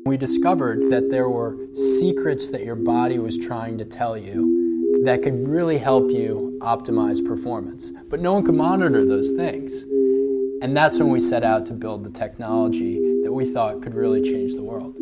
We discovered that there were secrets that your body was trying to tell you that could really help you optimize performance. But no one could monitor those things. And that's when we set out to build the technology that we thought could really change the world.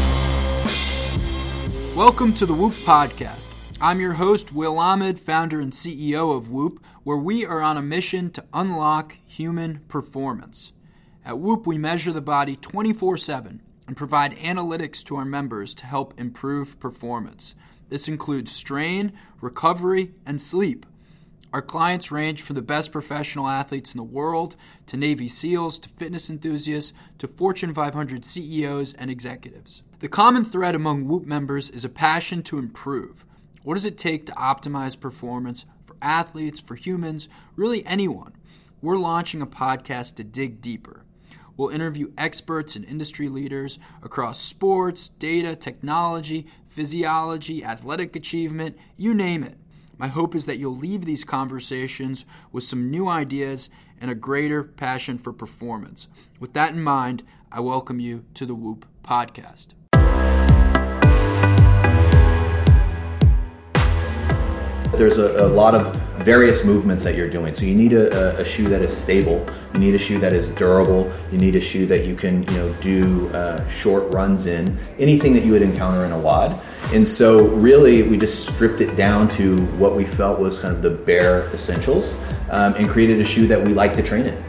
Welcome to the Whoop Podcast. I'm your host, Will Ahmed, founder and CEO of Whoop, where we are on a mission to unlock human performance. At Whoop, we measure the body 24/7 and provide analytics to our members to help improve performance. This includes strain, recovery, and sleep. Our clients range from the best professional athletes in the world, to Navy SEALs, to fitness enthusiasts, to Fortune 500 CEOs and executives. The common thread among Whoop members is a passion to improve. What does it take to optimize performance for athletes, for humans, really anyone? We're launching a podcast to dig deeper. We'll interview experts and industry leaders across sports, data, technology, physiology, athletic achievement, you name it. My hope is that you'll leave these conversations with some new ideas and a greater passion for performance. With that in mind, I welcome you to the Whoop Podcast. There's a lot of various movements that you're doing. So you need a shoe that is stable. You need a shoe that is durable. You need a shoe that you can do short runs in. Anything that you would encounter in a WOD. And so really we just stripped it down to what we felt was kind of the bare essentials and created a shoe that we like to train in.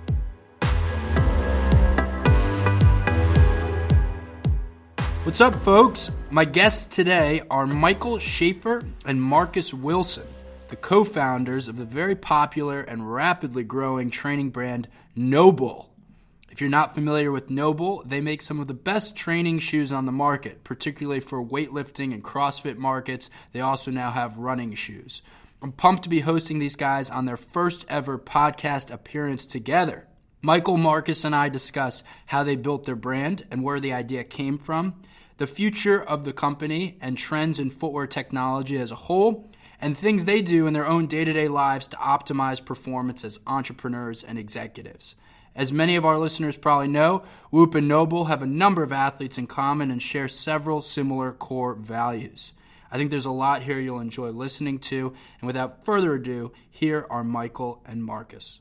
What's up, folks? My guests today are Michael Schaefer and Marcus Wilson, the co-founders of the very popular and rapidly growing training brand NOBULL. If you're not familiar with NOBULL, they make some of the best training shoes on the market, particularly for weightlifting and CrossFit markets. They also now have running shoes. I'm pumped to be hosting these guys on their first ever podcast appearance together. Michael, Marcus, and I discuss how they built their brand and where the idea came from, the future of the company and trends in footwear technology as a whole, and things they do in their own day-to-day lives to optimize performance as entrepreneurs and executives. As many of our listeners probably know, Whoop and NOBULL have a number of athletes in common and share several similar core values. I think there's a lot here you'll enjoy listening to, and without further ado, here are Michael and Marcus.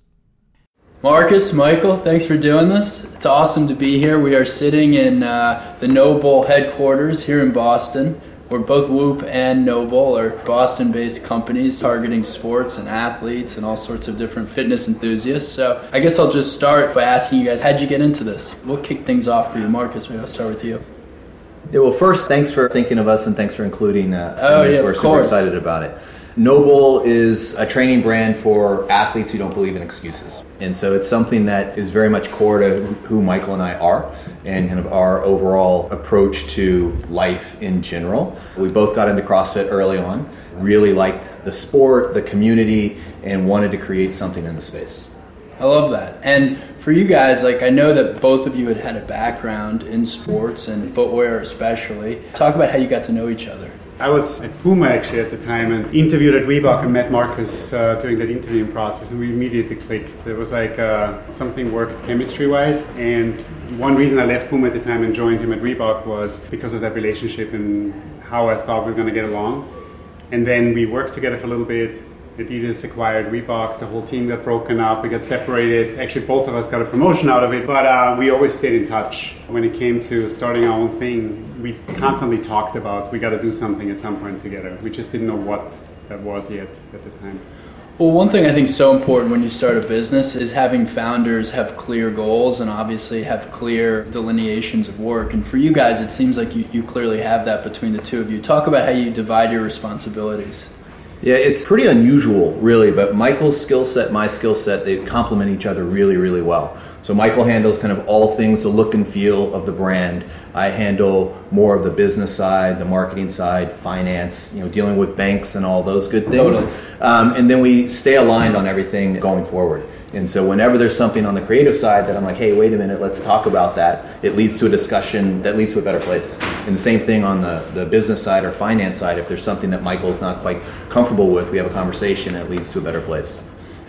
Marcus, Michael, thanks for doing this. It's awesome to be here. We are sitting in the NOBULL headquarters here in Boston. We're both Whoop and NOBULL are Boston-based companies targeting sports and athletes and all sorts of different fitness enthusiasts. So I guess I'll just start by asking you guys, how'd you get into this? We'll kick things off for you. Marcus, maybe I'll start with you. Yeah, well, first, thanks for thinking of us and thanks for including us. We're super excited about it. NOBULL is a training brand for athletes who don't believe in excuses. And so it's something that is very much core to who Michael and I are and kind of our overall approach to life in general. We both got into CrossFit early on, really liked the sport, the community, and wanted to create something in the space. I love that. And for you guys, I know that both of you had a background in sports and footwear especially. Talk about how you got to know each other. I was at Puma actually at the time and interviewed at Reebok and met Marcus during that interviewing process, and we immediately clicked. It was something worked chemistry-wise, and one reason I left Puma at the time and joined him at Reebok was because of that relationship and how I thought we were going to get along. And then we worked together for a little bit. Adidas acquired Reebok, the whole team got broken up, we got separated. Actually, both of us got a promotion out of it, but we always stayed in touch. When it came to starting our own thing, we constantly talked about we got to do something at some point together. We just didn't know what that was yet at the time. Well, one thing I think is so important when you start a business is having founders have clear goals and obviously have clear delineations of work. And for you guys, it seems like you clearly have that between the two of you. Talk about how you divide your responsibilities. Yeah, it's pretty unusual, really, but Michael's skill set, my skill set, they complement each other really, really well. So Michael handles kind of all things, the look and feel of the brand. I handle more of the business side, the marketing side, finance, dealing with banks and all those good things. Totally. And then we stay aligned on everything going forward. And so whenever there's something on the creative side that I'm like, hey, wait a minute, let's talk about that, it leads to a discussion that leads to a better place. And the same thing on the business side or finance side, if there's something that Michael's not quite comfortable with, we have a conversation that leads to a better place.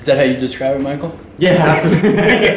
Is that how you describe it, Michael? Yeah, absolutely.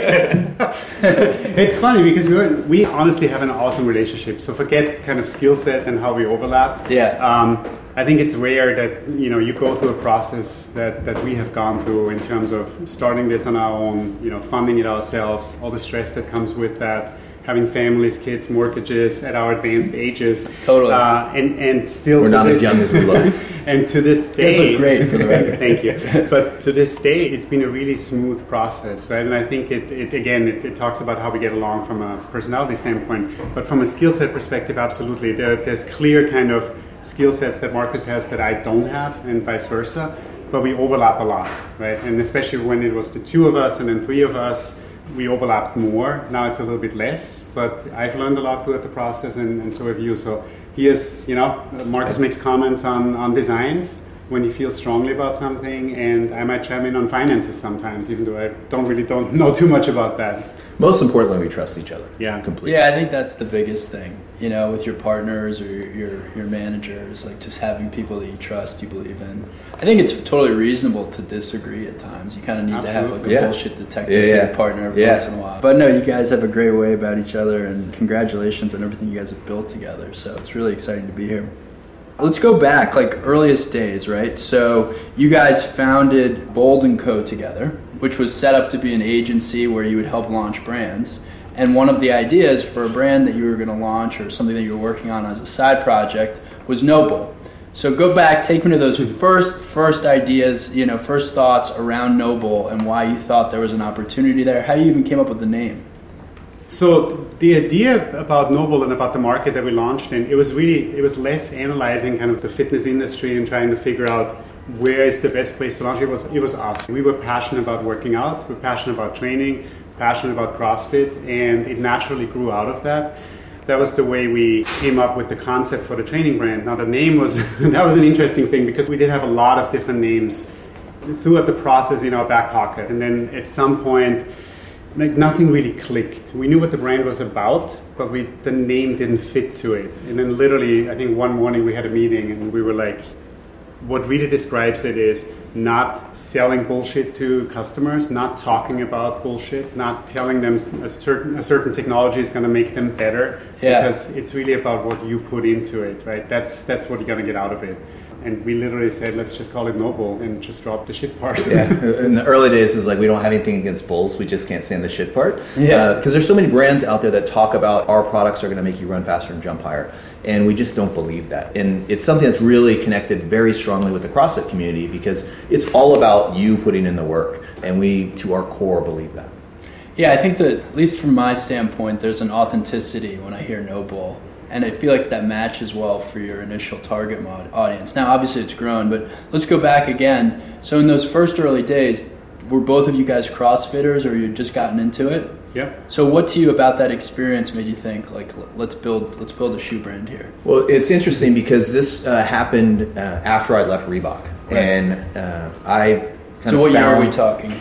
It's funny because we honestly have an awesome relationship. So forget kind of skill set and how we overlap. Yeah. I think it's rare that you go through a process that we have gone through in terms of starting this on our own, funding it ourselves, all the stress that comes with that, having families, kids, mortgages at our advanced ages. Totally. And still we're not as young as we look. And to this day, you look great for the record. Thank you. But to this day, it's been a really smooth process, right? And I think it talks about how we get along from a personality standpoint, but from a skill set perspective, absolutely. There's clear kind of skill sets that Marcus has that I don't have, and vice versa. But we overlap a lot, right? And especially when it was the two of us and then three of us, we overlapped more. Now it's a little bit less, but I've learned a lot throughout the process, and so have you. So he is, Marcus makes comments on designs when he feels strongly about something, and I might chime in on finances sometimes, even though I don't know too much about that. Most importantly, we trust each other. Yeah, completely. Yeah, I think that's the biggest thing. With your partners or your managers, like just having people that you trust, you believe in. I think it's totally reasonable to disagree at times. You kind of need to have like a bullshit detector for your partner every once in a while. But no, you guys have a great way about each other, and congratulations on everything you guys have built together. So it's really exciting to be here. Let's go back, like earliest days, right? So you guys founded Bold & Co. together, which was set up to be an agency where you would help launch brands. And one of the ideas for a brand that you were going to launch or something that you were working on as a side project was Noble. So go back, take me to those first ideas, first thoughts around Noble and why you thought there was an opportunity there. How you even came up with the name? So the idea about Noble and about the market that we launched in, it was less analyzing kind of the fitness industry and trying to figure out where is the best place to launch. It was us. We were passionate about working out. We're passionate about training, passionate about CrossFit, and it naturally grew out of that. That was the way we came up with the concept for the training brand. Now the name was, that was an interesting thing because we did have a lot of different names throughout the process in our back pocket. And then at some point, nothing really clicked. We knew what the brand was about, but the name didn't fit to it. And then literally, I think one morning we had a meeting and we were like, what really describes it is not selling bullshit to customers, not talking about bullshit, not telling them a certain technology is going to make them better, because it's really about what you put into it, right? That's what you're going to get out of it. And we literally said, let's just call it Noble and just drop the shit part. Yeah. In the early days, it was like, we don't have anything against bulls. We just can't stand the shit part. Yeah. Because there's so many brands out there that talk about our products are going to make you run faster and jump higher. And we just don't believe that. And it's something that's really connected very strongly with the CrossFit community because it's all about you putting in the work. And we, to our core, believe that. Yeah, I think that, at least from my standpoint, there's an authenticity when I hear Noble. And I feel like that matches well for your initial target audience. Now, obviously, it's grown, but let's go back again. So in those first early days, were both of you guys CrossFitters or you had just gotten into it? Yeah. So what to you about that experience made you think, like, let's build a shoe brand here? Well, it's interesting because this happened after I left Reebok. Right. And I So what year are we talking?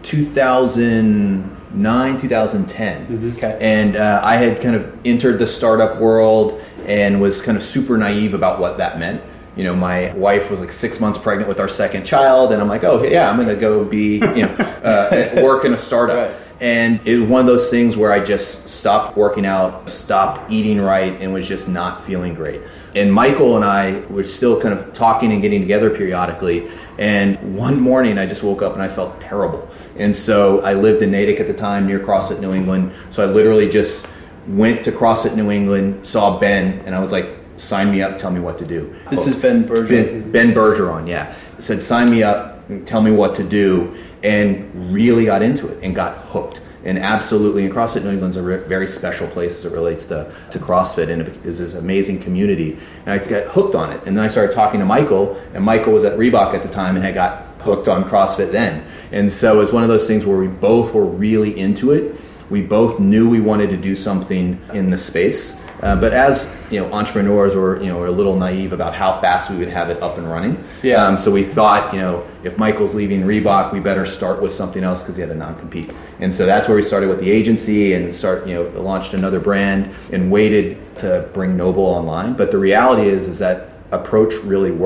2009, 2010. Mm-hmm. Okay. And I had kind of entered the startup world and was kind of super naive about what that meant. My wife was like 6 months pregnant with our second child, and I'm like, oh, yeah, I'm going to go be, work in a startup. Right. And it was one of those things where I just stopped working out, stopped eating right, and was just not feeling great. And Michael and I were still kind of talking and getting together periodically. And one morning I just woke up and I felt terrible. And so I lived in Natick at the time near CrossFit New England. So I literally just went to CrossFit New England, saw Ben, and I was like, sign me up, tell me what to do. This is Ben Bergeron. Ben Bergeron, yeah. Said, sign me up, tell me what to do, and really got into it and got hooked. And absolutely, and CrossFit New England's a very special place as it relates to CrossFit, and it is this amazing community. And I got hooked on it. And then I started talking to Michael, and Michael was at Reebok at the time and had got hooked on CrossFit then. And so it's one of those things where we both were really into it. We both knew we wanted to do something in the space. But as entrepreneurs, we're a little naive about how fast we would have it up and running. Yeah. So we thought, if Michael's leaving Reebok, we better start with something else because he had a non-compete. And so that's where we started with the agency and launched another brand and waited to bring Noble online. But the reality is that approach really worked.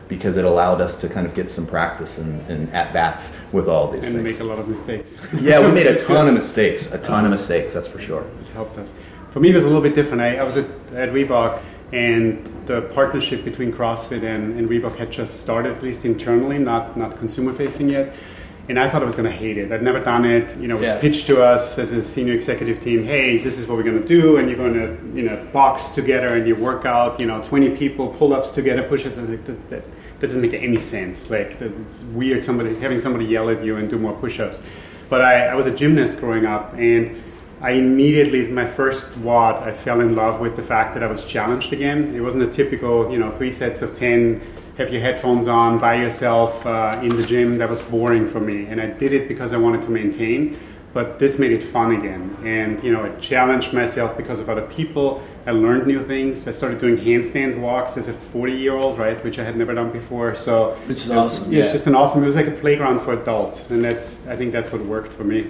because it allowed us to kind of get some practice and at-bats with all these things. And make a lot of mistakes. Yeah, we made a ton of mistakes, that's for sure. It helped us. For me, it was a little bit different. I was at Reebok, and the partnership between CrossFit and Reebok had just started, at least internally, not consumer-facing yet. And I thought I was going to hate it. I'd never done it. It was pitched to us as a senior executive team. Hey, this is what we're going to do, and you're going to, box together and you work out, 20 people, pull-ups together, push-ups. That doesn't make any sense. Like, it's weird having somebody yell at you and do more push-ups. But I was a gymnast growing up, and I immediately, my first WOD, I fell in love with the fact that I was challenged again. It wasn't a typical, 3 sets of 10, have your headphones on by yourself in the gym. That was boring for me. And I did it because I wanted to maintain. But this made it fun again. And, I challenged myself because of other people. I learned new things. I started doing handstand walks as a 40-year-old, right, which I had never done before. So which is awesome. It's just it was like a playground for adults. And I think that's what worked for me.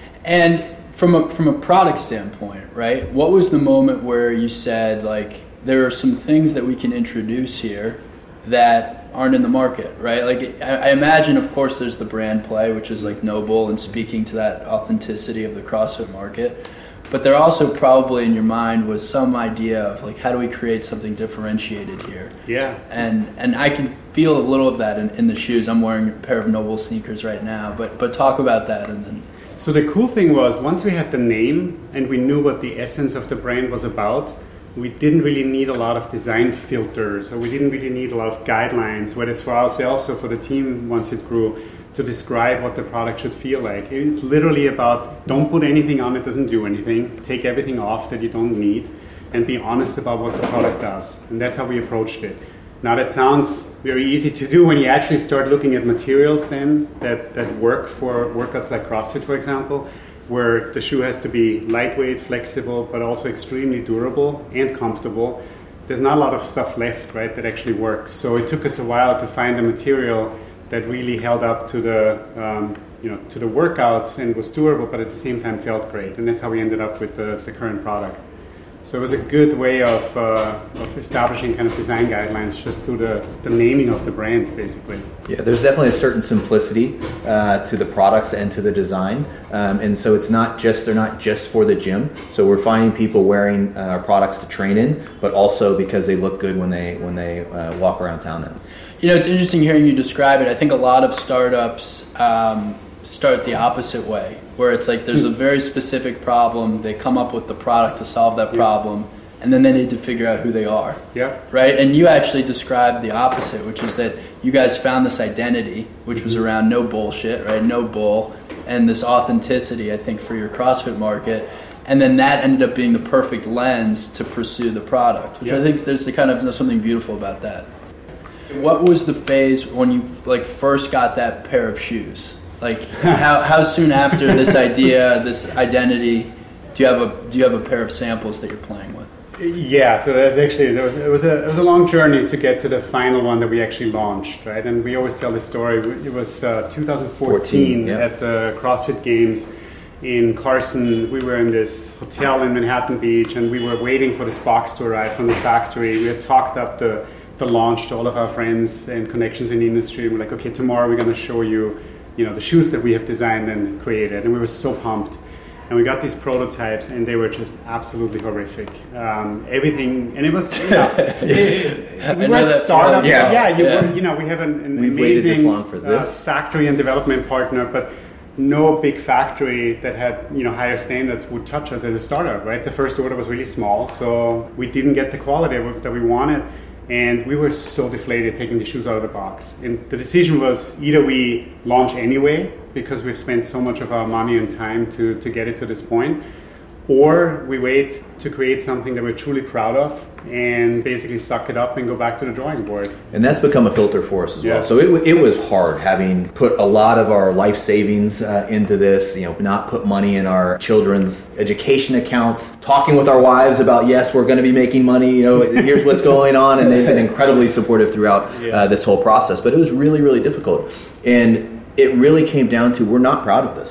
And from a product standpoint, right, what was the moment where you said, like, there are some things that we can introduce here that aren't in the market, right? Like, I imagine, of course, there's the brand play, which is like Noble and speaking to that authenticity of the CrossFit market. But there also probably in your mind was some idea of, like, how do we create something differentiated here? Yeah. And I can feel a little of that in the shoes. I'm wearing a pair of Noble sneakers right now. But talk about that and then. So the cool thing was, once we had the name and we knew what the essence of the brand was about, we didn't really need a lot of design filters, or we didn't really need a lot of guidelines, whether it's for ourselves or for the team once it grew, to describe what the product should feel like. It's literally about, don't put anything on that doesn't do anything, take everything off that you don't need, and be honest about what the product does. And that's how we approached it. Now that sounds very easy to do when you actually start looking at materials then that work for workouts like CrossFit, for example, where the shoe has to be lightweight, flexible, but also extremely durable and comfortable. There's not a lot of stuff left, right, that actually works. So it took us a while to find a material that really held up to the to the workouts and was durable, but at the same time felt great. And that's how we ended up with the current product. So it was a good way of establishing kind of design guidelines just through the naming of the brand, basically. Yeah, there's definitely a certain simplicity to the products and to the design, and so they're not just for the gym. So we're finding people wearing our products to train in, but also because they look good when they walk around town in. It's interesting hearing you describe it. I think a lot of startups start the opposite way, where it's like there's a very specific problem, they come up with the product to solve that problem, and then they need to figure out who they are. Yeah. Right? And you actually described the opposite, which is that you guys found this identity, which was around no bullshit, right? No bull, and this authenticity, I think, for your CrossFit market. And then that ended up being the perfect lens to pursue the product, which I think there's something beautiful about that. What was the phase when you first got that pair of shoes? Like how soon after this idea, this identity, do you have a pair of samples that you're playing with? Yeah, so there's actually it was a long journey to get to the final one that we actually launched, right? And we always tell this story. It was 2014 at the CrossFit Games in Carson. We were in this hotel in Manhattan Beach, and we were waiting for this box to arrive from the factory. We had talked up the launch to all of our friends and connections in the industry. We're like, okay, tomorrow we're going to show you, the shoes that we have designed and created. And we were so pumped. And we got these prototypes, and they were just absolutely horrific. Everything, and it was, we were a startup. We have an amazing factory and development partner, but no big factory that had higher standards would touch us as a startup, right? The first order was really small, so we didn't get the quality that we wanted. And we were so deflated taking the shoes out of the box. And the decision was either we launch anyway, because we've spent so much of our money and time to get it to this point, or we wait to create something that we're truly proud of and basically suck it up and go back to the drawing board. And that's become a filter for us as well. So it was hard having put a lot of our life savings into this, not put money in our children's education accounts, talking with our wives about, yes, we're going to be making money, here's what's going on. And they've been incredibly supportive throughout this whole process. But it was really, really difficult. And it really came down to, we're not proud of this.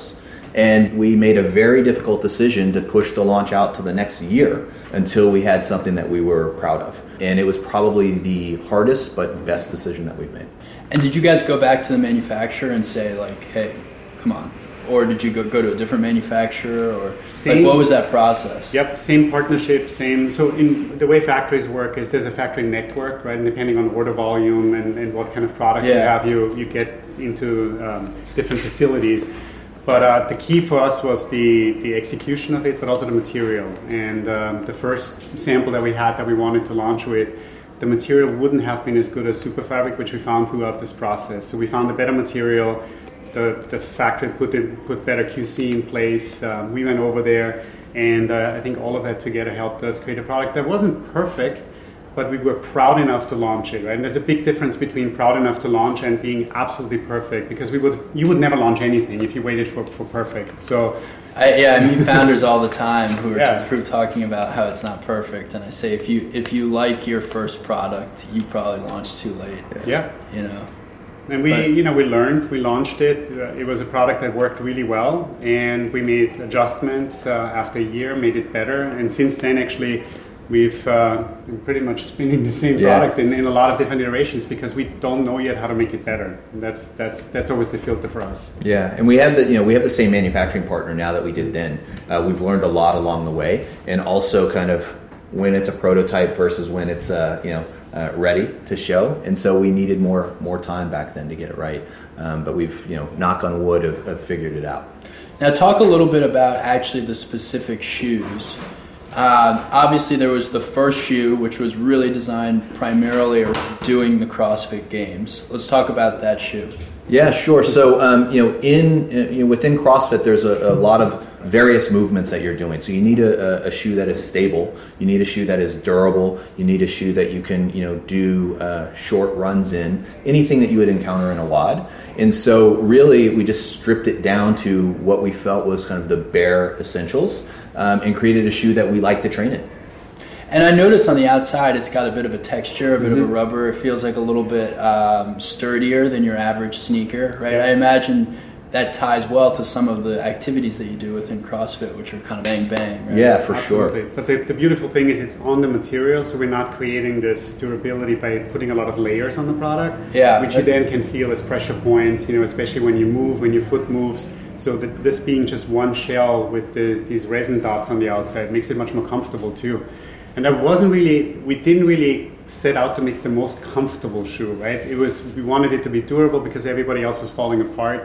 And we made a very difficult decision to push the launch out to the next year until we had something that we were proud of. And it was probably the hardest but best decision that we've made. And did you guys go back to the manufacturer and say, like, hey, come on? Or did you go to a different manufacturer? Or what was that process? Yep, same partnership, same. So in the way factories work is there's a factory network, right? And depending on order volume and what kind of product you have, you get into different facilities. But the key for us was the execution of it, but also the material. And the first sample that we had that we wanted to launch with, the material wouldn't have been as good as Superfabric, which we found throughout this process. So we found a better material. The factory put better QC in place. We went over there, and I think all of that together helped us create a product that wasn't perfect, but we were proud enough to launch it. Right? And there's a big difference between proud enough to launch and being absolutely perfect, because you would never launch anything if you waited for perfect. So I meet founders all the time who are talking about how it's not perfect, and I say if you like your first product, you probably launched too late. Yeah, you know. And we learned, we launched it. It was a product that worked really well, and we made adjustments after a year, made it better. And since then, actually, we've been pretty much spinning the same product in a lot of different iterations, because we don't know yet how to make it better. And that's always the filter for us. Yeah, and we have the same manufacturing partner now that we did then. We've learned a lot along the way, and also kind of when it's a prototype versus when it's ready to show, and so we needed more time back then to get it right. But we've, knock on wood, have figured it out. Now, talk a little bit about actually the specific shoes. Obviously, there was the first shoe, which was really designed primarily doing the CrossFit Games. Let's talk about that shoe. Yeah, sure. So, within CrossFit, there's a lot of various movements that you're doing. So you need a shoe that is stable. You need a shoe that is durable. You need a shoe that you can, do short runs in. Anything that you would encounter in a WOD. And so really, we just stripped it down to what we felt was kind of the bare essentials, and created a shoe that we like to train in. And I noticed on the outside, it's got a bit of a texture, a bit of a rubber. It feels like a little bit sturdier than your average sneaker, right? Yeah. I imagine that ties well to some of the activities that you do within CrossFit, which are kind of bang, right? Yeah, for Absolutely. sure. But the beautiful thing is it's on the material, so we're not creating this durability by putting a lot of layers on the product, which you then can feel as pressure points, especially when you move, when your foot moves. So this being just one shell with these resin dots on the outside makes it much more comfortable too. And we didn't really set out to make the most comfortable shoe, right? We wanted it to be durable because everybody else was falling apart.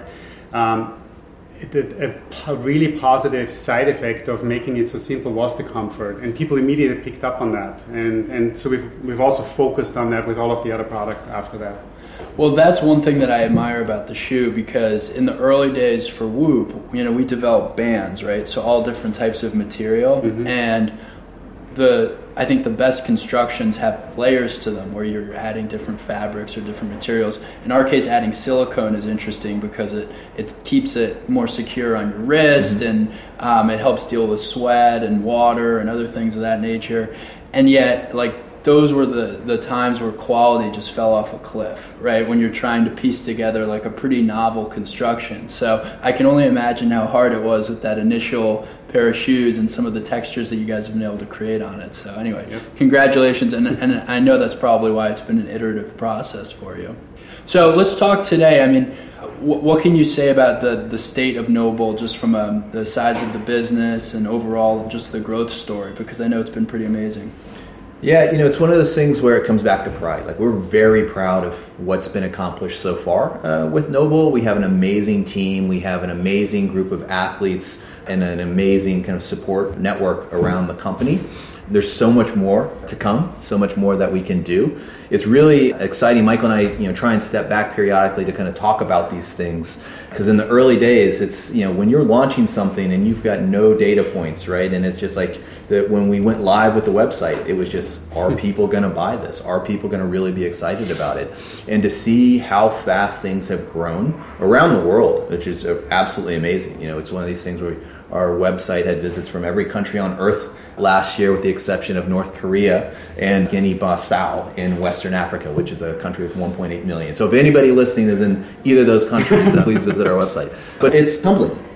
A really positive side effect of making it so simple was the comfort, and people immediately picked up on that. And so we've also focused on that with all of the other product after that. Well, that's one thing that I admire about the shoe, because in the early days for Whoop, we developed bands, right? So all different types of material, and I think the best constructions have layers to them where you're adding different fabrics or different materials. In our case, adding silicone is interesting because it keeps it more secure on your wrist, and it helps deal with sweat and water and other things of that nature. And yet, those were the times where quality just fell off a cliff, right? When you're trying to piece together a pretty novel construction. So I can only imagine how hard it was with that initial pair of shoes and some of the textures that you guys have been able to create on it. So anyway, Congratulations. And I know that's probably why it's been an iterative process for you. So let's talk today. I mean, what can you say about the state of NOBULL, just from the size of the business and overall just the growth story? Because I know it's been pretty amazing. Yeah, it's one of those things where it comes back to pride. We're very proud of what's been accomplished so far with NOBULL. We have an amazing team. We have an amazing group of athletes and an amazing kind of support network around the company. There's so much more to come, so much more that we can do. It's really exciting. Michael and I, try and step back periodically to kind of talk about these things, because in the early days, it's, when you're launching something and you've got no data points, right? And it's just like when we went live with the website, it was just, are people going to buy this? Are people going to really be excited about it? And to see how fast things have grown around the world, which is absolutely amazing. It's one of these things where our website had visits from every country on earth last year, with the exception of North Korea and Guinea-Bissau in Western Africa, which is a country with 1.8 million. So if anybody listening is in either of those countries, then please visit our website. But it's humbling.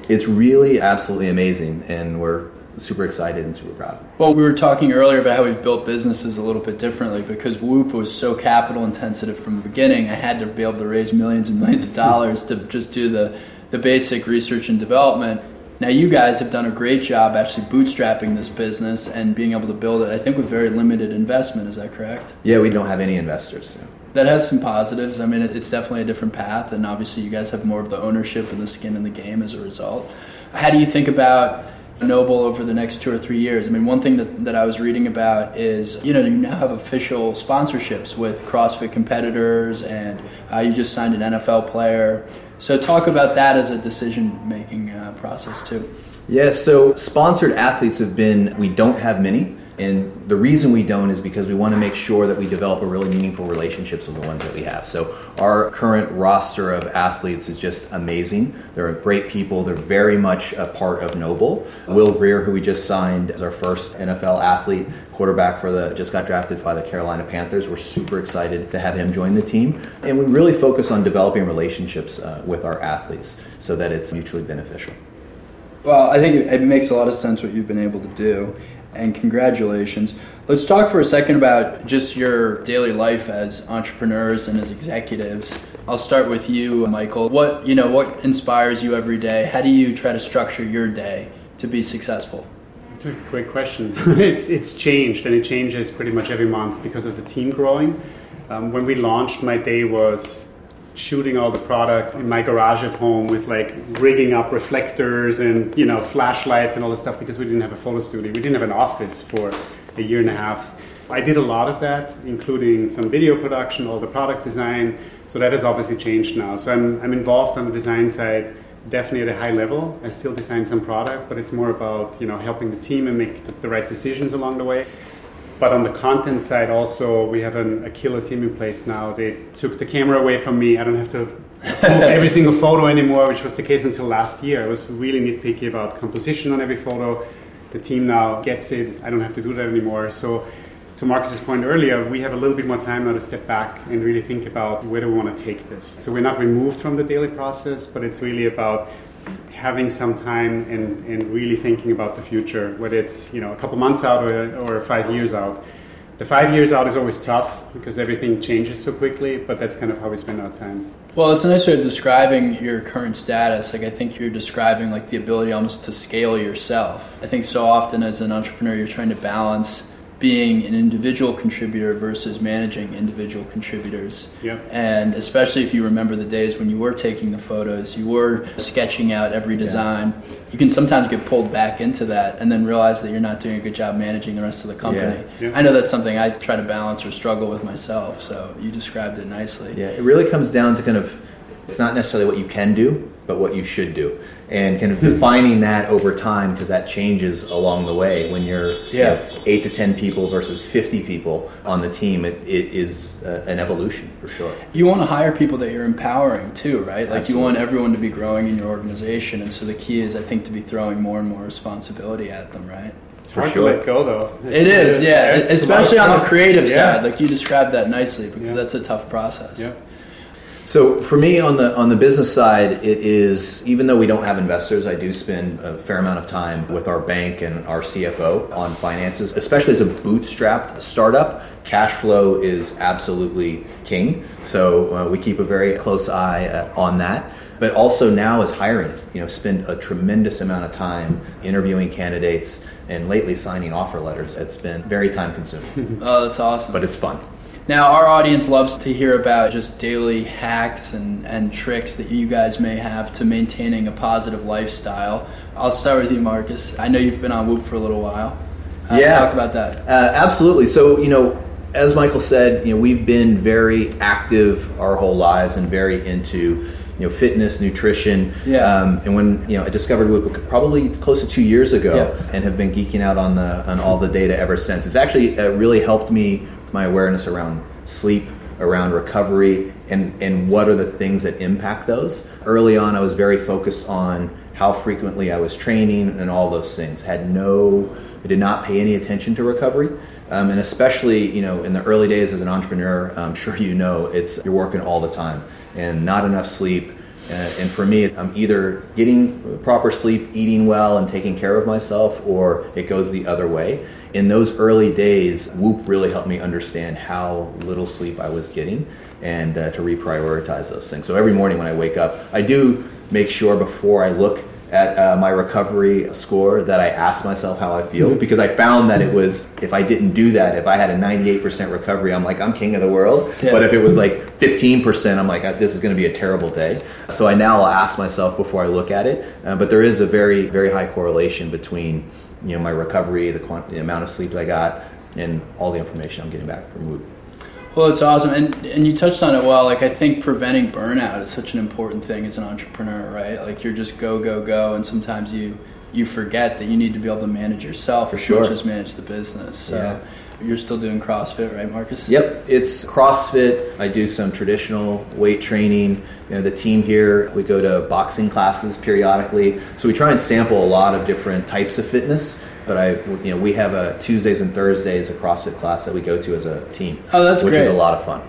It's really absolutely amazing, and we're super excited and super proud. Well, we were talking earlier about how we've built businesses a little bit differently because Whoop was so capital intensive from the beginning. I had to be able to raise millions and millions of dollars to just do the basic research and development. Now you guys have done a great job actually bootstrapping this business and being able to build it, I think, with very limited investment. Is that correct? Yeah, we don't have any investors. So. That has some positives. I mean, it's definitely a different path, and obviously you guys have more of the ownership and the skin in the game as a result. How do you think about Noble over the next 2 or 3 years? I mean, one thing that I was reading about is, you now have official sponsorships with CrossFit competitors, and you just signed an NFL player. So talk about that as a decision-making process too. Yeah, so sponsored athletes we don't have many. And the reason we don't is because we want to make sure that we develop a really meaningful relationships with the ones that we have. So our current roster of athletes is just amazing. They're great people. They're very much a part of Noble. Will Greer, who we just signed as our first NFL athlete, quarterback just got drafted by the Carolina Panthers. We're super excited to have him join the team. And we really focus on developing relationships with our athletes so that it's mutually beneficial. Well, I think it makes a lot of sense what you've been able to do. And congratulations. Let's talk for a second about just your daily life as entrepreneurs and as executives. I'll start with you, Michael. What inspires you every day? How do you try to structure your day to be successful? It's a great question. It's changed, and it changes pretty much every month because of the team growing. When we launched, my day was shooting all the product in my garage at home with rigging up reflectors and flashlights and all this stuff because we didn't have a photo studio. We didn't have an office for a year and a half. I did a lot of that, including some video production, all the product design. So that has obviously changed now. So I'm involved on the design side, definitely at a high level. I still design some product, but it's more about helping the team and make the right decisions along the way. But on the content side also, we have a killer team in place now. They took the camera away from me. I don't have to move every single photo anymore, which was the case until last year. I was really nitpicky about composition on every photo. The team now gets it. I don't have to do that anymore. So to Marcus's point earlier, we have a little bit more time now to step back and really think about where do we want to take this. So we're not removed from the daily process, but it's really about having some time and really thinking about the future, whether it's a couple months out or 5 years out. The 5 years out is always tough because everything changes so quickly, but that's kind of how we spend our time. Well, it's a nice way of describing your current status. I think you're describing the ability almost to scale yourself. I think so often as an entrepreneur, you're trying to balance being an individual contributor versus managing individual contributors. Yep. And especially if you remember the days when you were taking the photos, you were sketching out every design, you can sometimes get pulled back into that and then realize that you're not doing a good job managing the rest of the company. Yeah. I know that's something I try to balance or struggle with myself, so you described it nicely. Yeah, it really comes down to it's not necessarily what you can do, but what you should do. And kind of defining that over time, because that changes along the way. When you're 8 to 10 people versus 50 people on the team, it is an evolution for sure. You want to hire people that you're empowering too, right? Absolutely. You want everyone to be growing in your organization. And so the key is, I think, to be throwing more and more responsibility at them, right? It's hard to let go, though. It is, especially on the creative side. You described that nicely because that's a tough process. Yeah. So for me, on the business side, it is, even though we don't have investors, I do spend a fair amount of time with our bank and our CFO on finances. Especially as a bootstrapped startup, cash flow is absolutely king. So we keep a very close eye on that. But also now is hiring. Spend a tremendous amount of time interviewing candidates and lately signing offer letters. It's been very time consuming. Oh, that's awesome. But it's fun. Now, our audience loves to hear about just daily hacks and tricks that you guys may have to maintaining a positive lifestyle. I'll start with you, Marcus. I know you've been on Whoop for a little while. Talk about that. Absolutely. So, as Michael said, we've been very active our whole lives and very into fitness, nutrition. Yeah. And when I discovered Whoop probably close to 2 years ago, and have been geeking out on all the data ever since. It's actually really helped me, my awareness around sleep, around recovery, and what are the things that impact those. Early on, I was very focused on how frequently I was training and all those things. I did not pay any attention to recovery. And especially, in the early days as an entrepreneur, I'm sure you're working all the time and not enough sleep, And for me, I'm either getting proper sleep, eating well, and taking care of myself, or it goes the other way. In those early days, Whoop really helped me understand how little sleep I was getting and to reprioritize those things. So every morning when I wake up, I do make sure before I look at my recovery score that I ask myself how I feel, because I found that it was, if I didn't do that, if I had a 98% recovery, I'm like, I'm king of the world. Yeah. But if it was like 15%, I'm like, this is going to be a terrible day. So I now will ask myself before I look at it. But there is a very, very high correlation between my recovery, the amount of sleep I got, and all the information I'm getting back from Whoop. Well, it's awesome, and you touched on it well. Like, I think preventing burnout is such an important thing as an entrepreneur, right? Like, you're just go, and sometimes you forget that you need to be able to manage yourself as much as manage the business. So you're still doing CrossFit, right, Marcus? Yep, it's CrossFit. I do some traditional weight training. The team here, we go to boxing classes periodically. So we try and sample a lot of different types of fitness. But we have a Tuesdays and Thursdays a CrossFit class that we go to as a team. Oh, that's great. Which is a lot of fun.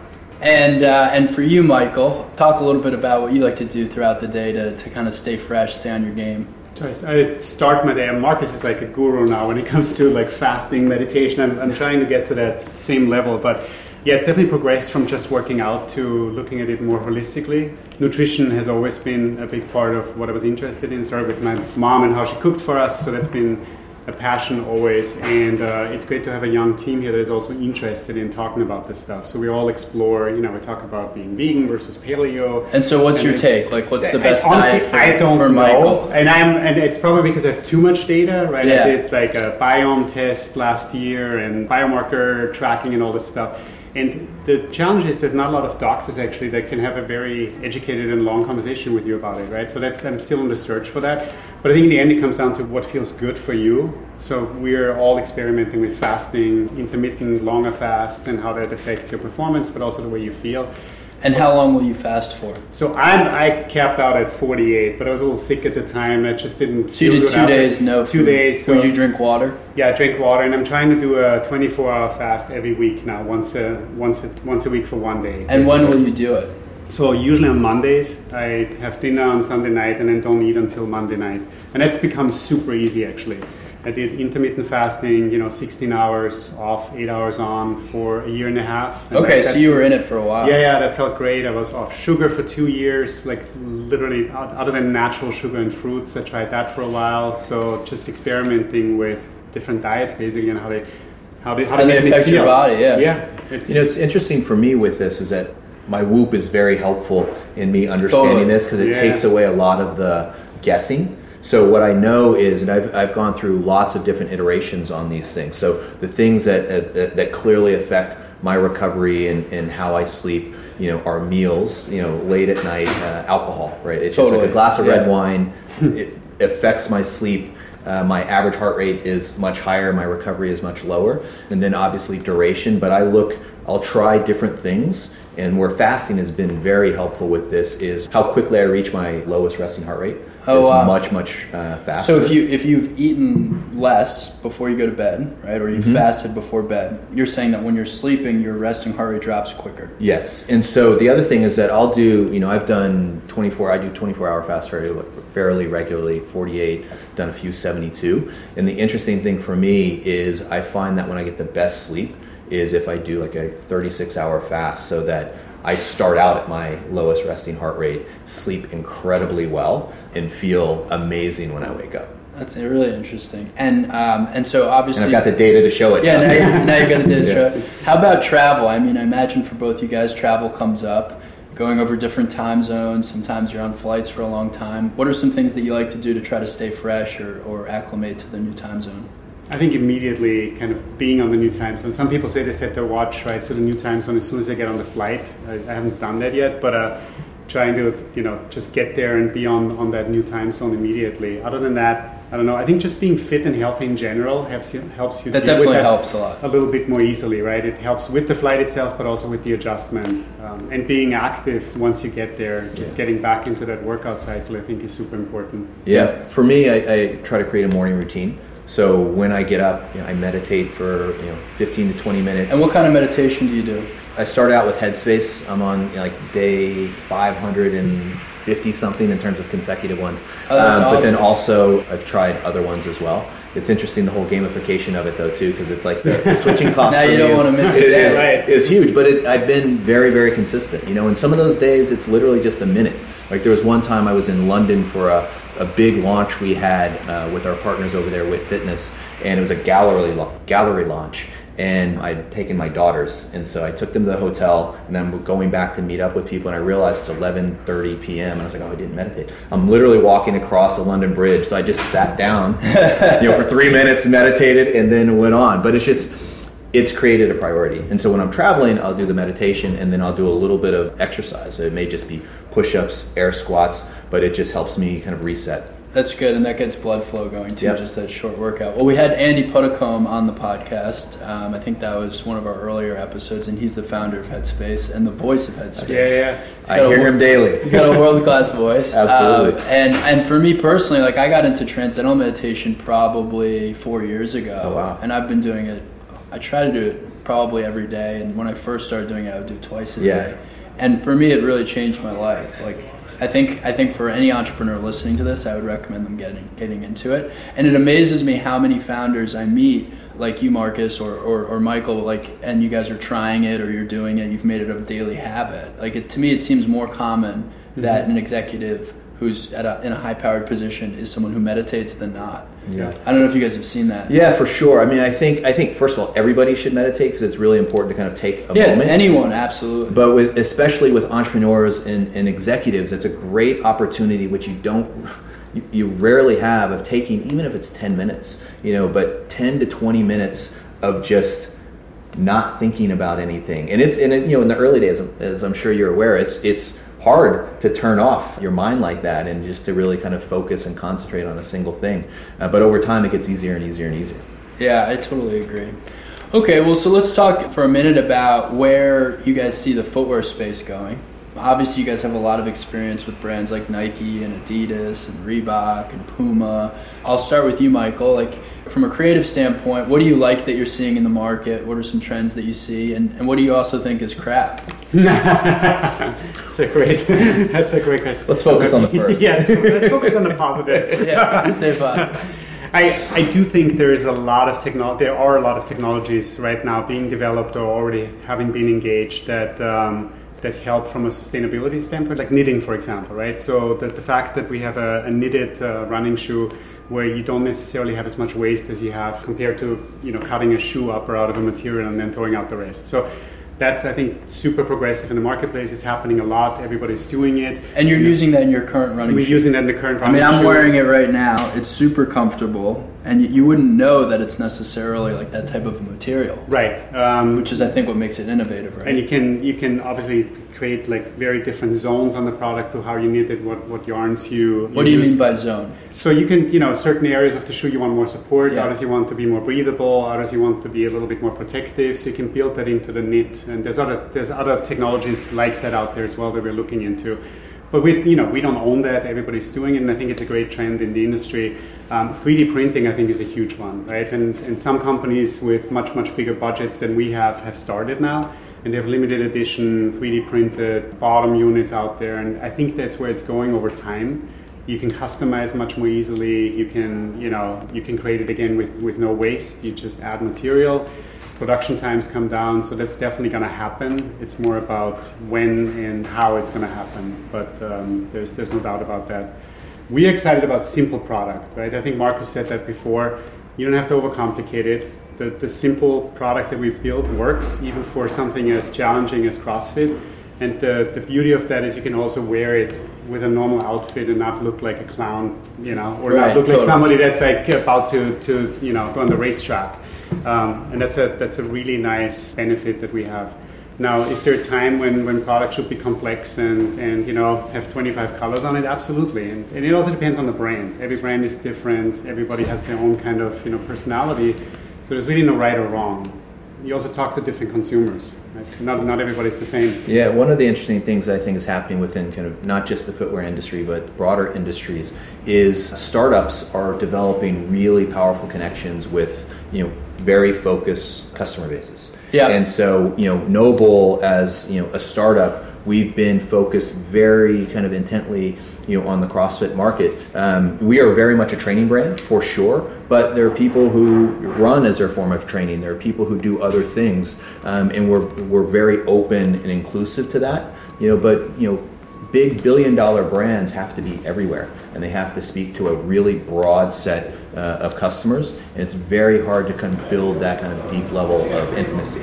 And for you, Michael, talk a little bit about what you like to do throughout the day to kind of stay fresh, stay on your game. So I start my day. Marcus is like a guru now when it comes to like fasting, meditation. I'm trying to get to that same level, but yeah, it's definitely progressed from just working out to looking at it more holistically. Nutrition has always been a big part of what I was interested in. Started with my mom and how she cooked for us, so that's been a passion always, and it's great to have a young team here that is also interested in talking about this stuff. So we all explore, we talk about being vegan versus paleo. And so what's your take? Like, what's the best honestly, diet I don't for know. Michael? And it's probably because I have too much data, right? Yeah. I did like a biome test last year and biomarker tracking and all this stuff. And the challenge is there's not a lot of doctors actually that can have a very educated and long conversation with you about it, right? So I'm still on the search for that. But I think in the end it comes down to what feels good for you. So we're all experimenting with fasting, intermittent, longer fasts, and how that affects your performance, but also the way you feel. And how long will you fast for? So I capped out at 48, but I was a little sick at the time. I just didn't. So you did 2 days, no food. 2 days. So would you drink water? Yeah, I drink water, and I'm trying to do a 24-hour fast every week now, once a week for 1 day. And when will you do it? So usually on Mondays, I have dinner on Sunday night and then don't eat until Monday night. And that's become super easy, actually. I did intermittent fasting, 16 hours off, 8 hours on for a year and a half. Okay, so you were in it for a while. Yeah, that felt great. I was off sugar for 2 years, like literally other than natural sugar and fruits. I tried that for a while. So just experimenting with different diets, basically, and how they affect your body. Yeah. It's interesting for me with this is that my Whoop is very helpful in me understanding this because it takes away a lot of the guessing. So what I know is, and I've gone through lots of different iterations on these things. So the things that clearly affect my recovery and how I sleep, are meals, late at night, alcohol, right? It's just like a glass of red wine. It affects my sleep. My average heart rate is much higher. My recovery is much lower. And then obviously duration. But I'll try different things. And where fasting has been very helpful with this is how quickly I reach my lowest resting heart rate. Much faster. So if you've eaten less before you go to bed, right, or you fasted before bed, you're saying that when you're sleeping, your resting heart rate drops quicker. Yes, and so the other thing is that I'll do, I've done 24-hour fast fairly regularly, 48, done a few 72. And the interesting thing for me is I find that when I get the best sleep is if I do like a 36-hour fast, so that I start out at my lowest resting heart rate, sleep incredibly well, and feel amazing when I wake up. That's really interesting. And so obviously... And I've got the data to show it. Yeah, now you've got the data to show it. How about travel? I mean, I imagine for both you guys, travel comes up, going over different time zones. Sometimes you're on flights for a long time. What are some things that you like to do to try to stay fresh or acclimate to the new time zone? I think immediately kind of being on the new time zone. Some people say they set their watch right to the new time zone as soon as they get on the flight. I haven't done that yet, but trying to just get there and be on that new time zone immediately. Other than that, I don't know. I think just being fit and healthy in general helps you. That definitely helps a lot. A little bit more easily, right? It helps with the flight itself, but also with the adjustment and being active once you get there. Just getting back into that workout cycle, I think, is super important. Yeah, for me, I try to create a morning routine. So when I get up, I meditate for 15 to 20 minutes. And what kind of meditation do you do? I start out with Headspace. I'm on day 550 something in terms of consecutive ones. Oh, that's awesome. But then also I've tried other ones as well. It's interesting, the whole gamification of it though too, because it's like the switching cost now for you don't want to miss it. It's huge, but I've been very, very consistent. In some of those days it's literally just a minute. Like there was one time I was in London for a big launch we had with our partners over there, Wit Fitness, and it was a gallery launch. And I'd taken my daughters, and so I took them to the hotel, and then going back to meet up with people, and I realized it's 11:30 p.m., and I was like, I didn't meditate. I'm literally walking across the London Bridge, so I just sat down, for 3 minutes, meditated, and then went on. But it's created a priority. And so when I'm traveling, I'll do the meditation, and then I'll do a little bit of exercise. So it may just be push-ups, air squats, but it just helps me kind of reset. That's good, and that gets blood flow going too, yep. Just that short workout. Well, we had Andy Puddicombe on the podcast. I think that was one of our earlier episodes, and he's the founder of Headspace and the voice of Headspace. Yeah. I hear him daily. He's got a world-class voice. Absolutely. And for me personally, I got into Transcendental Meditation probably 4 years ago. Oh, wow. And I've been doing it, I try to do it probably every day, and when I first started doing it, I would do it twice a day. And for me, it really changed my life. I think for any entrepreneur listening to this, I would recommend them getting into it. And it amazes me how many founders I meet, like you, Marcus, or Michael, and you guys are trying it or you're doing it. You've made it a daily habit. To me, it seems more common that an executive who's in a high-powered position is someone who meditates than not. Yeah. I don't know if you guys have seen that. Yeah, for sure. I mean, I think first of all, everybody should meditate because it's really important to kind of take a moment. Yeah, anyone, absolutely. But especially with entrepreneurs and executives, it's a great opportunity which you rarely have of taking, even if it's 10 minutes, but 10 to 20 minutes of just not thinking about anything. And in the early days, as I'm sure you're aware, it's hard to turn off your mind like that and just to really kind of focus and concentrate on a single thing. But over time, it gets easier and easier and easier. Yeah, I totally agree. Okay, well, so let's talk for a minute about where you guys see the footwear space going. Obviously, you guys have a lot of experience with brands like Nike and Adidas and Reebok and Puma. I'll start with you, Michael. From a creative standpoint, what do you like that you're seeing in the market? What are some trends that you see? And what do you also think is crap? That's a great question. Let's focus on the first. Yes, let's focus on the positive. Yeah, stay positive. I do think there are a lot of technologies right now being developed or already having been engaged that help from a sustainability standpoint, like knitting, for example, right? So the fact that we have a knitted running shoe where you don't necessarily have as much waste as you have compared to cutting a shoe up or out of a material and then throwing out the rest. So that's, I think, super progressive in the marketplace. It's happening a lot. Everybody's doing it. And you're using that in your current running shoe? We're using that in the current running shoe. I'm wearing it right now. It's super comfortable. And you wouldn't know that it's necessarily like that type of a material. Right. Which is, I think, what makes it innovative, right? And you can obviously create very different zones on the product to how you knit it, what yarns you What do you mean by zone? So you can, certain areas of the shoe you want more support, others you want to be more breathable, others you want to be a little bit more protective, so you can build that into the knit. And there's other technologies like that out there as well that we're looking into. But we don't own that. Everybody's doing it, and I think it's a great trend in the industry. 3D printing, I think, is a huge one, right? And some companies with much, much bigger budgets than we have started now, and they have limited edition 3D printed bottom units out there, and I think that's where it's going over time. You can customize much more easily. You can create it again with no waste. You just add material. Production times come down, so that's definitely going to happen. It's more about when and how it's going to happen, but there's no doubt about that. We're excited about simple product, right? I think Marcus said that before. You don't have to overcomplicate it. The simple product that we built works, even for something as challenging as CrossFit. And the beauty of that is you can also wear it with a normal outfit and not look like a clown, or not look like somebody that's about to go on the racetrack. And that's a really nice benefit that we have. Now, is there a time when product should be complex and have 25 colors on it? Absolutely. And it also depends on the brand. Every brand is different. Everybody has their own kind of personality. So there's really no right or wrong. you also talk to different consumers. Right? Not everybody's the same. Yeah, one of the interesting things I think is happening within kind of not just the footwear industry, but broader industries, is startups are developing really powerful connections with, very focused customer bases. Yeah. And so, NOBULL as, a startup, we've been focused very kind of intently on the CrossFit market. We are very much a training brand for sure, but there are people who run as their form of training. There are people who do other things, and we're very open and inclusive to that. But big billion-dollar brands have to be everywhere, and they have to speak to a really broad set of customers, and it's very hard to kind of build that kind of deep level of intimacy.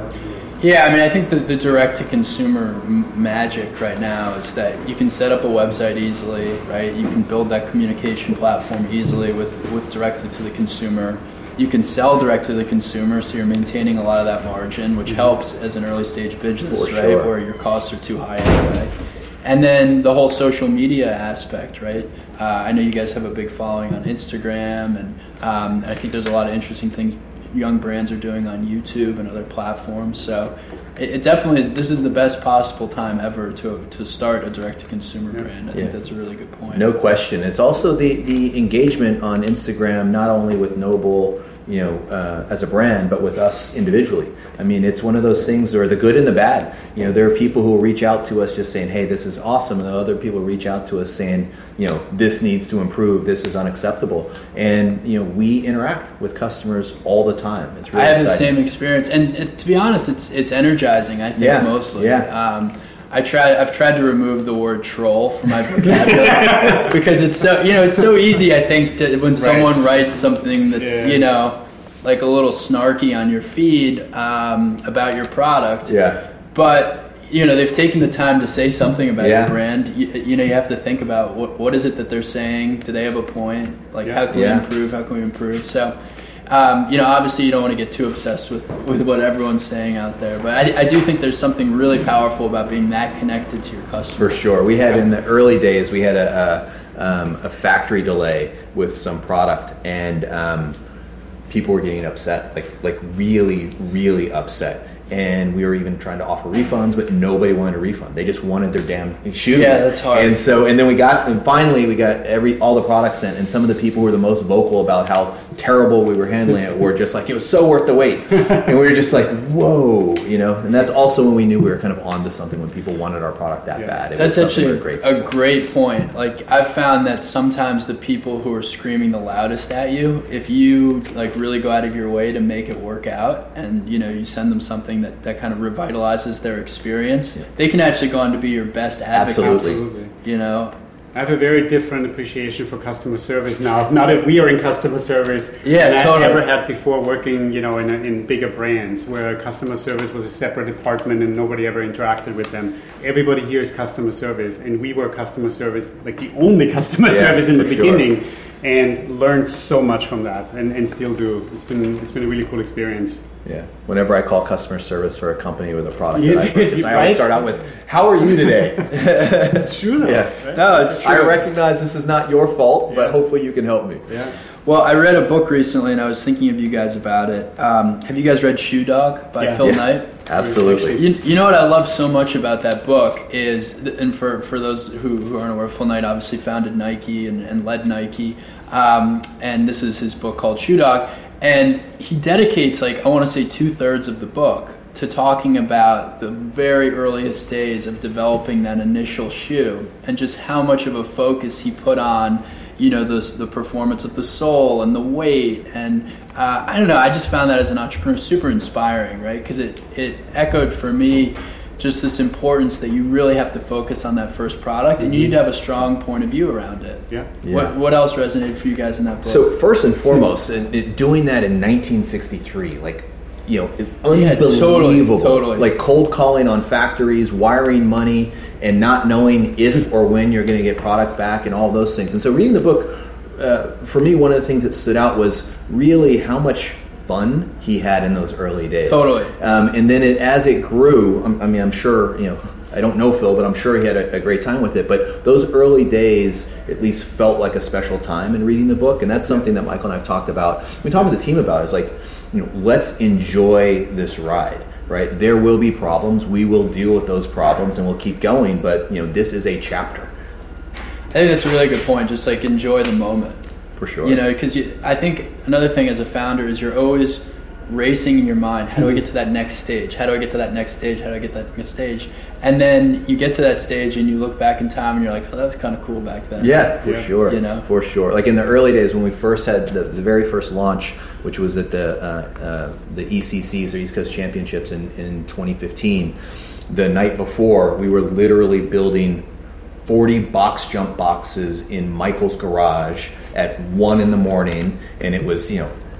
Yeah, I think the direct-to-consumer magic right now is that you can set up a website easily, right? You can build that communication platform easily with directly to the consumer. You can sell direct to the consumer, so you're maintaining a lot of that margin, which helps as an early-stage business, right? Sure. Where your costs are too high anyway. And then the whole social media aspect, right? I know you guys have a big following on Instagram, and I think there's a lot of interesting things young brands are doing on YouTube and other platforms. So it definitely is. This is the best possible time ever to start a direct-to-consumer brand. I think that's a really good point. No question. It's also the engagement on Instagram, not only with NOBULL, as a brand, but with us individually. It's one of those things, or the good and the bad. There are people who will reach out to us just saying, hey, this is awesome, and other people reach out to us saying, this needs to improve, this is unacceptable. And, we interact with customers all the time. It's really exciting. The same experience. And to be honest, it's energizing, I think, mostly. Yeah. I've tried to remove the word troll from my vocabulary because it's so easy, I think, when someone writes something that's like a little snarky on your feed about your product. Yeah. But they've taken the time to say something about your brand. You have to think about what is it that they're saying. Do they have a point? How can we improve? How can we improve? So. Obviously you don't want to get too obsessed with what everyone's saying out there, but I do think there's something really powerful about being that connected to your customer. For sure. We had in the early days, we had a factory delay with some product, and people were getting upset, like really, really upset. And we were even trying to offer refunds, but nobody wanted a refund. They just wanted their damn shoes. Yeah, that's hard. And then finally we got all the products in, and some of the people who were the most vocal about how terrible we were handling it were just like, it was so worth the wait. And we were just like, whoa, And that's also when we knew we were kind of onto something, when people wanted our product that bad. That's actually a great point. I've found that sometimes the people who are screaming the loudest at you, if you really go out of your way to make it work out, and you send them something that kind of revitalizes their experience, they can actually go on to be your best advocate. Absolutely. I have a very different appreciation for customer service now that we are in customer service than I ever had before working, in bigger brands where customer service was a separate department and nobody ever interacted with them. Everybody here is customer service, and we were customer service, the only customer service in the beginning, and learned so much from that, and still do. It's been a really cool experience. Yeah. Whenever I call customer service for a company with a product that I purchase, I always start out with, "How are you today?" It's true, though. Yeah. Right? No, it's true. I recognize this is not your fault, but hopefully you can help me. Yeah. Well, I read a book recently, and I was thinking of you guys about it. Have you guys read Shoe Dog by Phil Knight? Absolutely. You know what I love so much about that book is, and for those who aren't aware, Phil Knight obviously founded Nike and led Nike, and this is his book called Shoe Dog. And he dedicates, I want to say 2/3 of the book to talking about the very earliest days of developing that initial shoe, and just how much of a focus he put on, the performance of the sole and the weight. And I don't know, I just found that as an entrepreneur super inspiring, right? Because it echoed for me just this importance that you really have to focus on that first product, and you need to have a strong point of view around it. Yeah. What else resonated for you guys in that book? So first and foremost, doing that in 1963, unbelievable. Totally. Cold calling on factories, wiring money, and not knowing if or when you're going to get product back, and all those things. And so reading the book, for me, one of the things that stood out was really how much fun he had in those early days. Totally. And then as it grew, I'm sure, I don't know Phil, but I'm sure he had a great time with it. But those early days at least felt like a special time in reading the book. And that's something that Michael and I have talked about. We talked with the team about. It's let's enjoy this ride. Right? There will be problems. We will deal with those problems, and we'll keep going. But this is a chapter. I think that's a really good point. Just like enjoy the moment. For sure. Because I think another thing as a founder is you're always racing in your mind. How do I get to that next stage? How do I get to that next stage? How do I get to that next stage? And then you get to that stage and you look back in time and you're like, oh, that was kind of cool back then. Yeah, for sure. For sure. Like in the early days when we first had the very first launch, which was at the ECCs or East Coast Championships in 2015, the night before we were literally building 40 box jump boxes in Michael's garage at 1 a.m, and it was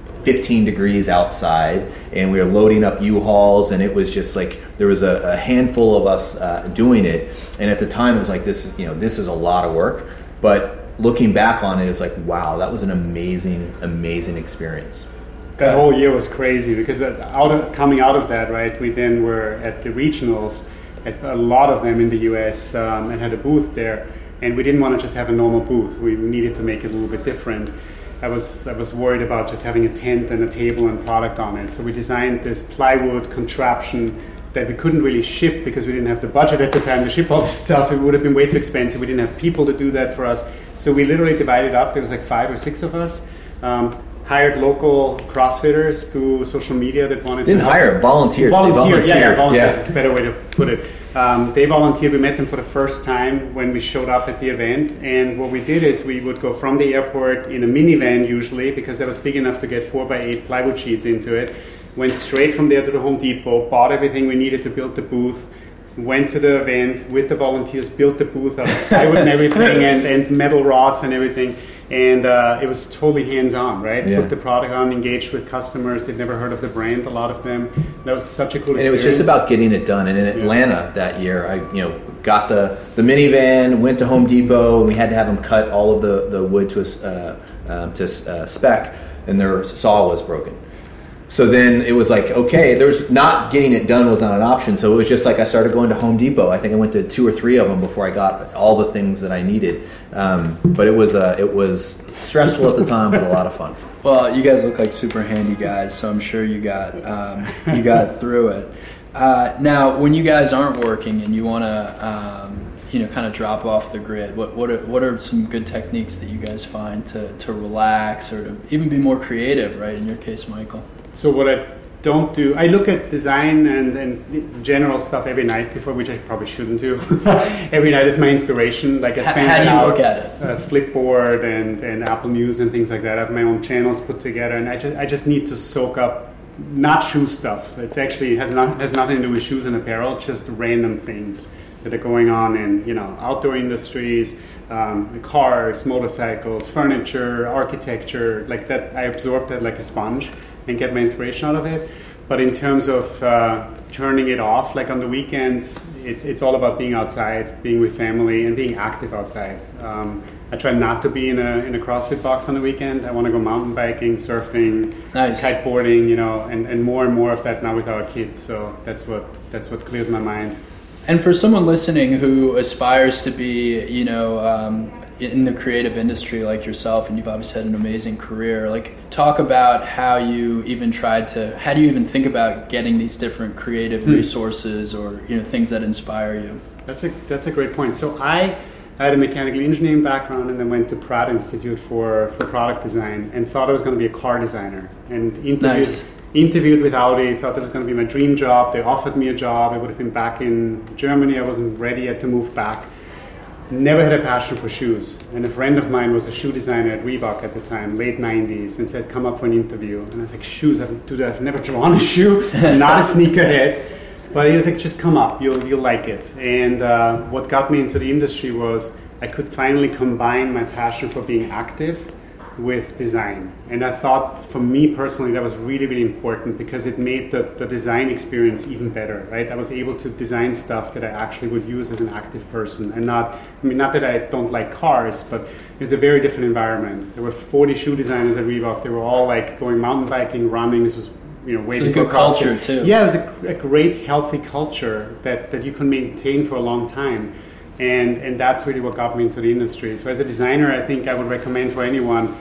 15 degrees outside, and we were loading up U-Hauls, and it was just like there was a handful of us doing it. And at the time, it was like this is a lot of work. But looking back on it, it's like, wow, that was an amazing experience. That whole year was crazy because coming out of that, right? We then were at the regionals, at a lot of them in the US, and had a booth there. And we didn't want to just have a normal booth. We needed to make it a little bit different. I was worried about just having a tent and a table and product on it. So we designed this plywood contraption that we couldn't really ship because we didn't have the budget at the time to ship all this stuff. It would have been way too expensive. We didn't have people to do that for us. So we literally divided up. There was like 5 or 6 of us. Hired local CrossFitters through social media that wanted to hire, volunteered. Volunteered. That's a better way to put it. They volunteered. We met them for the first time when we showed up at the event. And what we did is we would go from the airport in a minivan usually, because that was big enough to get 4x8 plywood sheets into it. Went straight from there to the Home Depot, bought everything we needed to build the booth, went to the event with the volunteers, built the booth out of plywood and everything, and metal rods and everything. And it was totally hands-on, right? Yeah. Put the product on, engaged with customers. They'd never heard of the brand, a lot of them. That was such a cool experience. And it was just about getting it done. And in Atlanta that year, I got the minivan, went to Home Depot, and we had to have them cut all of the wood to spec, and their saw was broken. So then it was like, okay, there's not getting it done was not an option. So it was just like I started going to Home Depot. I think I went to 2 or 3 of them before I got all the things that I needed. But it was stressful at the time, but a lot of fun. Well, you guys look like super handy guys, so I'm sure you got through it. Now, when you guys aren't working and you want to kind of drop off the grid, what are some good techniques that you guys find to relax or to even be more creative, right? In your case, Michael. So what I don't do, I look at design and general stuff every night before, which I probably shouldn't do. Every night is my inspiration. Like I spend how do you look at it? Flipboard and Apple News and things like that. I have my own channels put together, and I just need to soak up not shoe stuff. It's actually has nothing to do with shoes and apparel, just random things that are going on in outdoor industries, cars, motorcycles, furniture, architecture, like that. I absorb that like a sponge and get my inspiration out of it. But in terms of turning it off, like on the weekends, it's all about being outside, being with family, and being active outside. I try not to be in a CrossFit box on the weekend. I want to go mountain biking, surfing, kiteboarding, and more of that now with our kids. So that's what clears my mind. And for someone listening who aspires to be, in the creative industry like yourself, and you've obviously had an amazing career, like talk about how do you even think about getting these different creative resources or things that inspire you? That's a great point. So I had a mechanical engineering background and then went to Pratt Institute for product design and thought I was going to be a car designer, and interviewed with Audi, thought that was going to be my dream job. They offered me a job. I would have been back in Germany. I wasn't ready yet to move back. Never had a passion for shoes. And a friend of mine was a shoe designer at Reebok at the time, late 90s, and said, come up for an interview. And I was like, shoes? I've never drawn a shoe. I'm not a sneakerhead. But he was like, just come up. You'll like it. And what got me into the industry was I could finally combine my passion for being active with design. And I thought, for me personally, that was really, really important because it made the design experience even better, right? I was able to design stuff that I actually would use as an active person, and not that I don't like cars, but it was a very different environment. There were 40 shoe designers at Reebok. They were all like going mountain biking, running. This was way before culture too. Yeah, it was a great, healthy culture that you can maintain for a long time. And that's really what got me into the industry. So as a designer, I think I would recommend for anyone,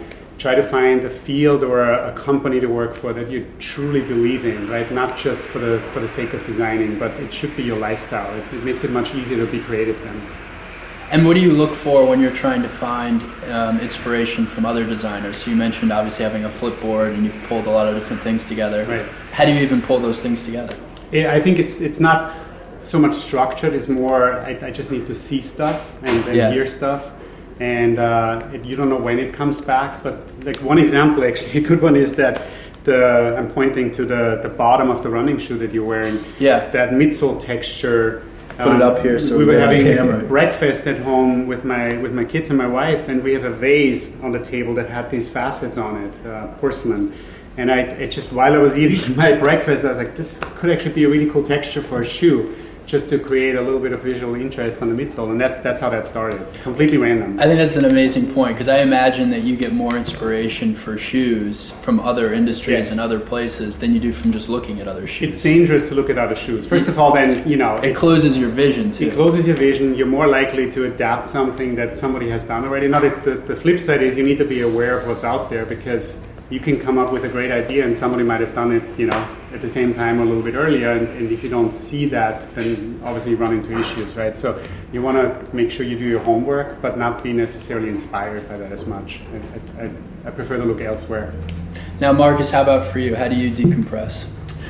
try to find a field or a company to work for that you truly believe in, right? Not just for the sake of designing, but it should be your lifestyle. It makes it much easier to be creative then. And what do you look for when you're trying to find inspiration from other designers? So you mentioned obviously having a flipboard, and you've pulled a lot of different things together. Right. How do you even pull those things together? I think it's not so much structured. It's more I just need to see stuff and hear stuff. And you don't know when it comes back, but like one example, actually, a good one is that I'm pointing to the bottom of the running shoe that you're wearing. Yeah. That midsole texture. Put it up here. So we were having breakfast at home with my kids and my wife, and we have a vase on the table that had these facets on it, porcelain. And it just while I was eating my breakfast, I was like, this could actually be a really cool texture for a shoe, just to create a little bit of visual interest on the midsole, and that's how that started. Completely random. I think that's an amazing point, because I imagine that you get more inspiration for shoes from other industries and other places than you do from just looking at other shoes. It's dangerous to look at other shoes. First of all, then it closes your vision too. It closes your vision. You're more likely to adapt something that somebody has done already. Now, the flip side is you need to be aware of what's out there, because you can come up with a great idea and somebody might have done it, at the same time or a little bit earlier. And if you don't see that, then obviously you run into issues, right? So you want to make sure you do your homework, but not be necessarily inspired by that as much. I prefer to look elsewhere. Now, Marcus, how about for you? How do you decompress?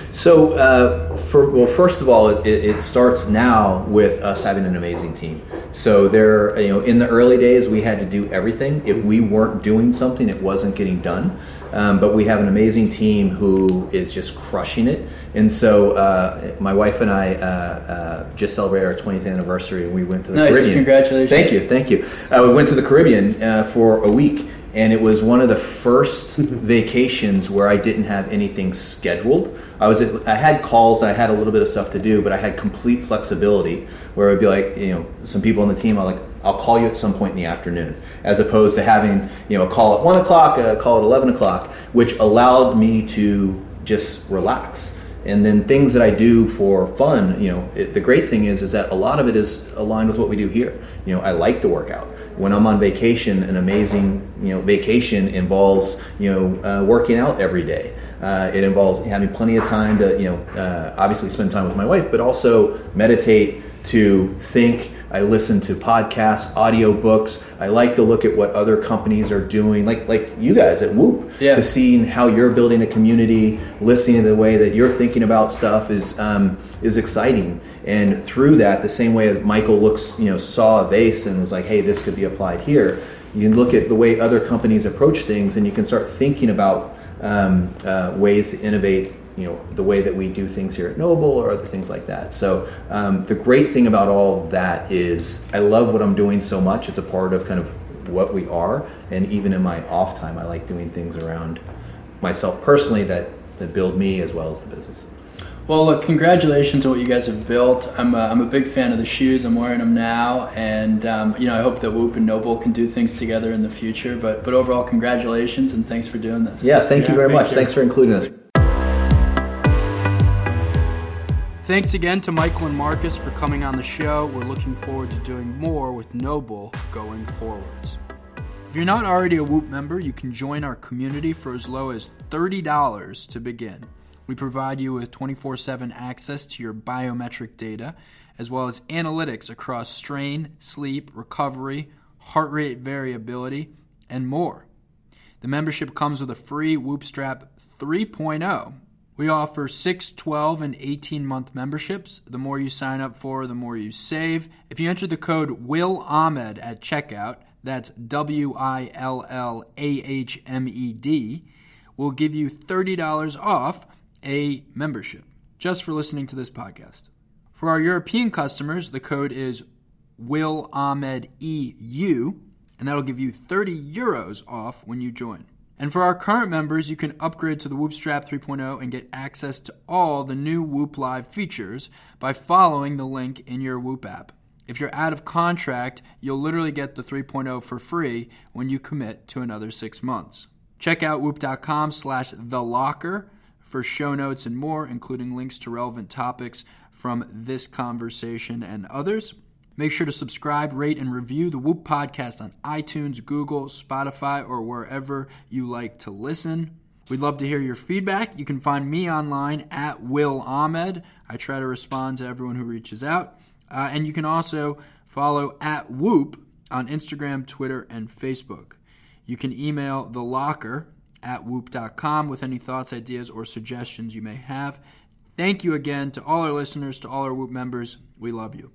So, first of all, it starts now with us having an amazing team. So in the early days, we had to do everything. If we weren't doing something, it wasn't getting done. But we have an amazing team who is just crushing it. And so my wife and I just celebrated our 20th anniversary, and we went to the Caribbean. Congratulations. Thank you. We went to the Caribbean for a week. And it was one of the first vacations where I didn't have anything scheduled. I had calls, I had a little bit of stuff to do, but I had complete flexibility where I'd be like, some people on the team, I'll call you at some point in the afternoon, as opposed to having, a call at 1 o'clock, a call at 11 o'clock, which allowed me to just relax. And then things that I do for fun, the great thing is that a lot of it is aligned with what we do here. I like to work out. When I'm on vacation, an amazing, vacation involves, working out every day. It involves having plenty of time to, obviously spend time with my wife, but also meditate, to think. I listen to podcasts, audiobooks. I like to look at what other companies are doing, like you guys at Whoop, to seeing how you're building a community, listening to the way that you're thinking about stuff is exciting. And through that, the same way that Michael saw a vase and was like, hey, this could be applied here. You can look at the way other companies approach things, and you can start thinking about ways to innovate, the way that we do things here at Noble or other things like that. So the great thing about all of that is I love what I'm doing so much. It's a part of kind of what we are. And even in my off time, I like doing things around myself personally that build me as well as the business. Well, look, congratulations on what you guys have built. I'm a big fan of the shoes. I'm wearing them now, and I hope that Whoop and Noble can do things together in the future. But overall, congratulations, and thanks for doing this. Yeah, thank you very much. Thanks for including us. Thanks again to Michael and Marcus for coming on the show. We're looking forward to doing more with Noble going forwards. If you're not already a Whoop member, you can join our community for as low as $30 to begin. We provide you with 24/7 access to your biometric data, as well as analytics across strain, sleep, recovery, heart rate variability, and more. The membership comes with a free Whoop Strap 3.0. We offer 6, 12, and 18-month memberships. The more you sign up for, the more you save. If you enter the code WILLAHMED at checkout, that's WILLAHMED, we'll give you $30 off a membership just for listening to this podcast. For our European customers, the code is WILLAHMEDEU, and that'll give you 30 euros off when you join. And for our current members, you can upgrade to the Whoop Strap 3.0 and get access to all the new Whoop Live features by following the link in your Whoop app. If you're out of contract, you'll literally get the 3.0 for free when you commit to another 6 months. Check out whoop.com/thelocker for show notes and more, including links to relevant topics from this conversation and others. Make sure to subscribe, rate, and review the Whoop Podcast on iTunes, Google, Spotify, or wherever you like to listen. We'd love to hear your feedback. You can find me online at Will Ahmed. I try to respond to everyone who reaches out. And you can also follow at Whoop on Instagram, Twitter, and Facebook. You can email thelocker@whoop.com with any thoughts, ideas, or suggestions you may have. Thank you again to all our listeners, to all our Whoop members. We love you.